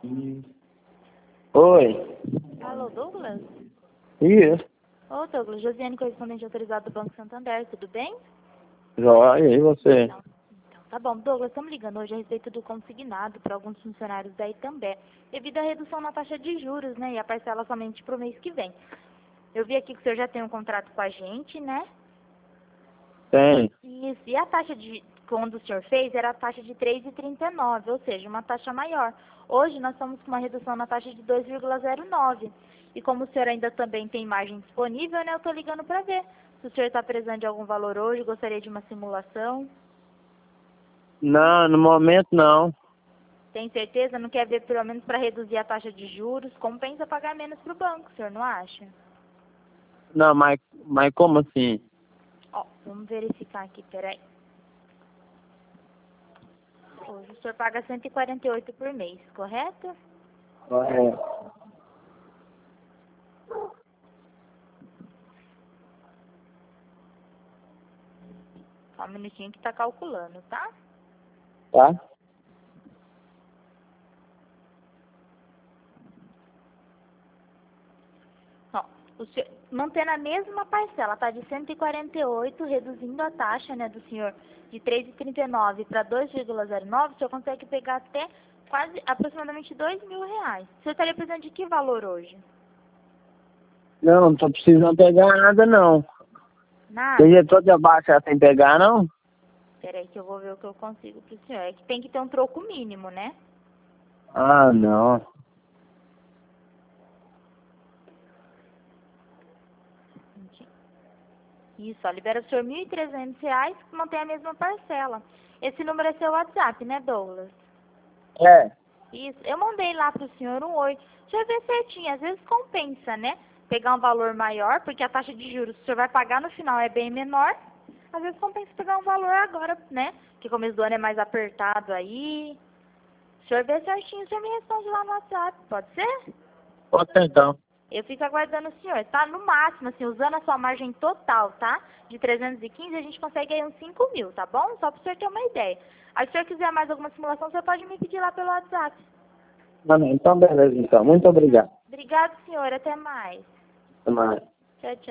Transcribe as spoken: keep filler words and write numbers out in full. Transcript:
Oi. Alô, Douglas? Isso. Ô, Douglas, Josiane, correspondente autorizado do Banco Santander, tudo bem? Joia, e você? Então, então, tá bom. Douglas, estamos ligando hoje a respeito do consignado para alguns funcionários da Itambé, devido à redução na taxa de juros, né, e a parcela somente para o mês que vem. Eu vi aqui que o senhor já tem um contrato com a gente, né? Tem. Isso, e a taxa de, quando o senhor fez, era a taxa de três vírgula trinta e nove, ou seja, uma taxa maior. Hoje nós estamos com uma redução na taxa de dois vírgula zero nove. E como o senhor ainda também tem margem disponível, né, eu estou ligando para ver se o senhor está precisando de algum valor hoje, gostaria de uma simulação. Não, no momento não. Tem certeza? Não quer ver pelo menos para reduzir a taxa de juros? Compensa pagar menos para o banco, o senhor não acha? Não, mas, mas como assim? Ó, vamos verificar aqui, peraí. Hoje o senhor paga cento e quarenta e oito por mês, correto? É. Só um minutinho que tá calculando, tá? Tá? Ó, o senhor, mantendo a mesma parcela, tá? De cento e quarenta e oito, reduzindo a taxa, né, do senhor de três vírgula trinta e nove para dois vírgula zero nove, o senhor consegue pegar até quase, aproximadamente dois mil reais. O senhor estaria precisando de que valor hoje? Não, não tô precisando pegar nada não. Nada? Tem jeito todo abaixo já sem pegar não? Peraí que eu vou ver o que eu consigo pro senhor. É que tem que ter um troco mínimo, né? Ah, não. Isso, ó, libera o senhor mil e trezentos reais, que mantém a mesma parcela. Esse número é seu WhatsApp, né, Douglas? É. Isso, eu mandei lá pro senhor um oi. Deixa eu ver certinho, às vezes compensa, né? Pegar um valor maior, porque a taxa de juros que o senhor vai pagar no final é bem menor. Às vezes compensa pegar um valor agora, né? Que começo do ano é mais apertado aí. O senhor vê certinho, o senhor me responde lá no WhatsApp, pode ser? Pode ser então. Eu fico aguardando o senhor, tá? No máximo, assim, usando a sua margem total, tá? De trezentos e quinze, a gente consegue aí uns cinco mil, tá bom? Só para o senhor ter uma ideia. Aí, se o senhor quiser mais alguma simulação, você pode me pedir lá pelo WhatsApp. Não, não, então beleza então. Muito obrigado. Obrigado, senhor. Até mais. Até mais. Tchau, tchau.